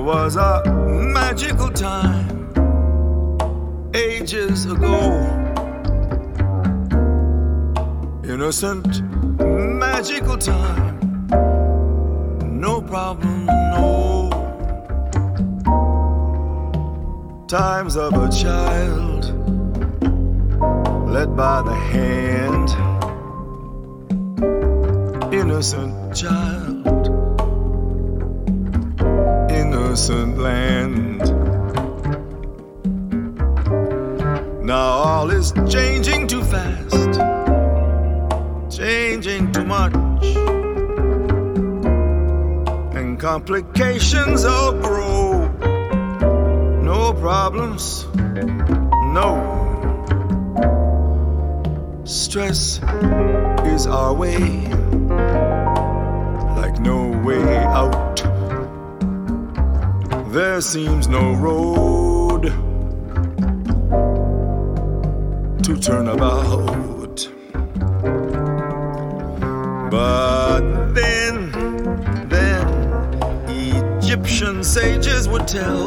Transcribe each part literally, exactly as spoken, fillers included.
was a magical time ages ago. Innocent, magical time. No problem, no. Times of a child led by the hand. Innocent child, innocent land. Now all is changing too fast, changing too much, and complications all grow. No problems, no. Stress is our way, like no way out. There seems no road to turn about. But then, then Egyptian sages would tell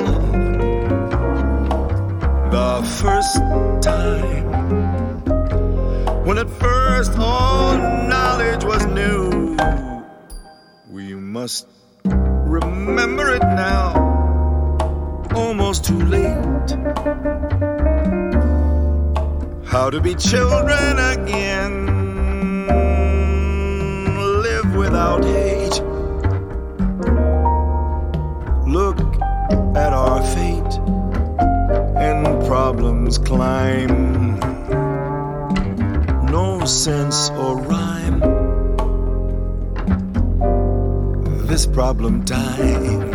the first time, when at first all knowledge was new. We must remember it now, almost too late. How to be children again, live without hate. Look at our fate, and problems climb. No sense or rhyme, this problem time.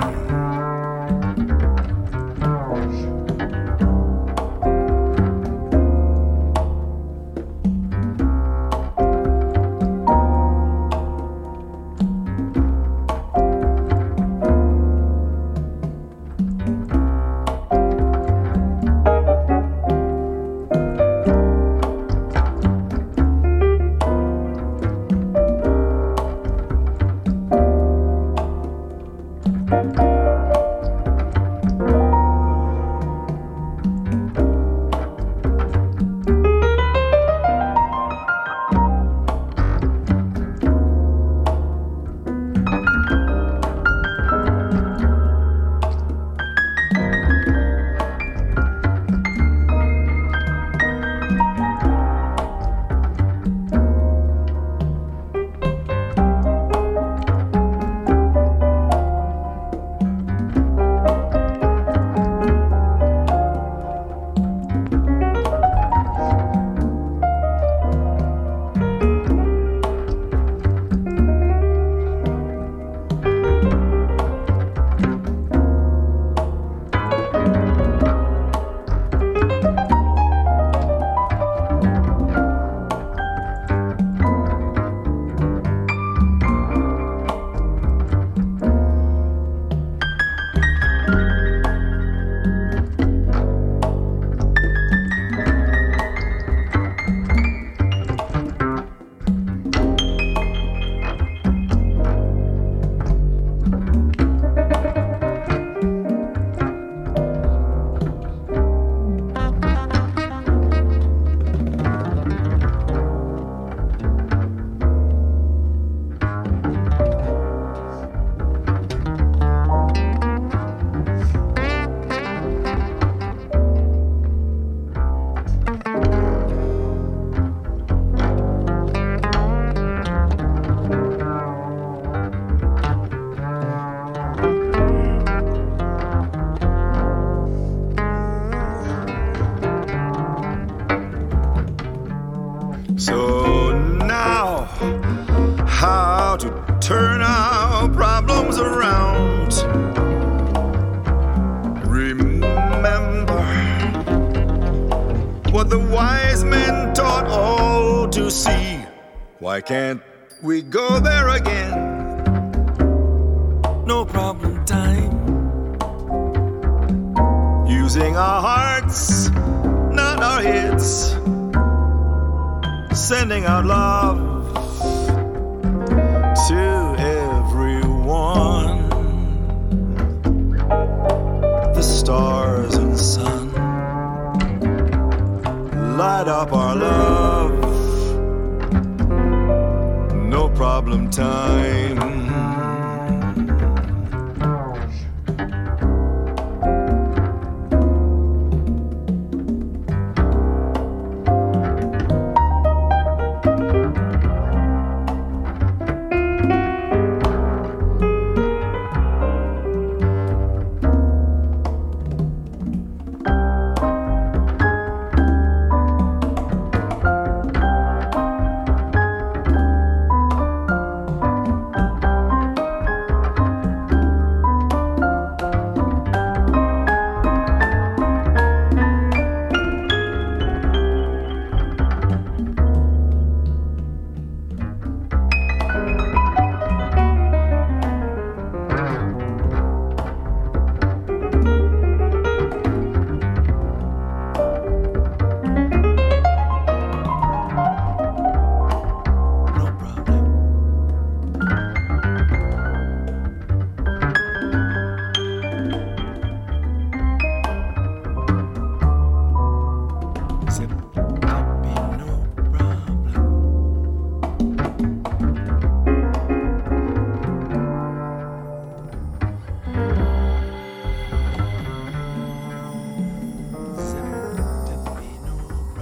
So now, how to turn our problems around? Remember what the wise men taught all to see. Why can't we go there again? No problem time. Using our hearts, not our heads. Sending out love to everyone. sometime.